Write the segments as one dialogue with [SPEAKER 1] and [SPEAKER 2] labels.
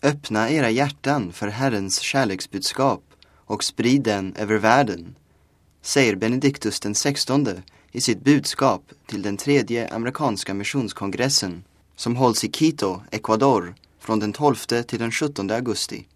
[SPEAKER 1] Öppna era hjärtan för Herrens kärleksbudskap och sprid den över världen, säger Benediktus den 16 i sitt budskap till den 3:e amerikanska missionskongressen som hålls i Quito, Ecuador, från den 12 till den 17 augusti.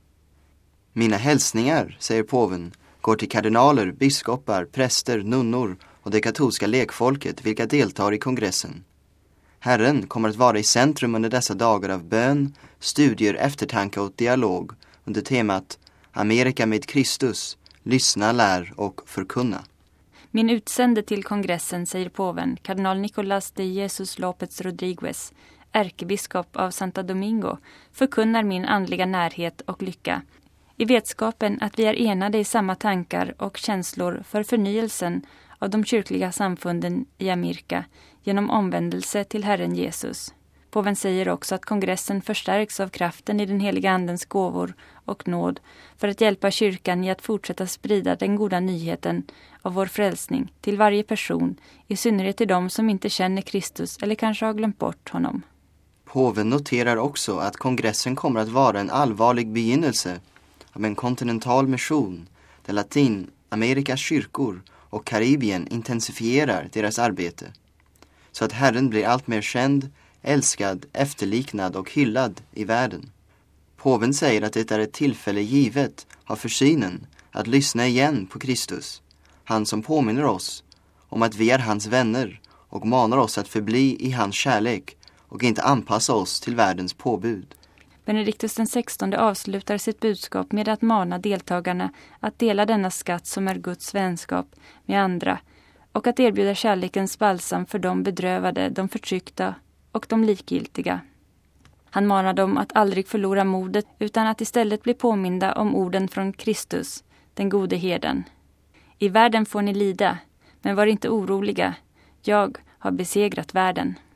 [SPEAKER 1] Mina hälsningar, säger påven, går till kardinaler, biskopar, präster, nunnor och det katolska lekfolket vilka deltar i kongressen. Herren kommer att vara i centrum under dessa dagar av bön, studier, eftertanke och dialog under temat Amerika med Kristus, lyssna, lär och förkunna.
[SPEAKER 2] Min utsände till kongressen, säger påven, kardinal Nicolás de Jesus López Rodríguez, ärkebiskop av Santo Domingo, förkunnar min andliga närhet och lycka, i vetskapen att vi är enade i samma tankar och känslor för förnyelsen av de kyrkliga samfunden i Amerika genom omvändelse till Herren Jesus. Påven säger också att kongressen förstärks av kraften i den heliga andens gåvor och nåd för att hjälpa kyrkan i att fortsätta sprida den goda nyheten av vår frälsning till varje person, i synnerhet till dem som inte känner Kristus eller kanske har glömt bort honom.
[SPEAKER 1] Påven noterar också att kongressen kommer att vara en allvarlig begynnelse av en kontinental mission där Latinamerikas kyrkor och Karibien intensifierar deras arbete, så att Herren blir allt mer känd, älskad, efterliknad och hyllad i världen. Påven säger att det är ett tillfälle givet av försynen att lyssna igen på Kristus, han som påminner oss om att vi är hans vänner och manar oss att förbli i hans kärlek och inte anpassa oss till världens påbud.
[SPEAKER 2] Benediktus den 16 avslutar sitt budskap med att mana deltagarna att dela denna skatt som är Guds vänskap med andra och att erbjuda kärlekens balsam för de bedrövade, de förtryckta och de likgiltiga. Han manar dem att aldrig förlora modet utan att istället bli påminda om orden från Kristus, den gode herden. I världen får ni lida, men var inte oroliga. Jag har besegrat världen.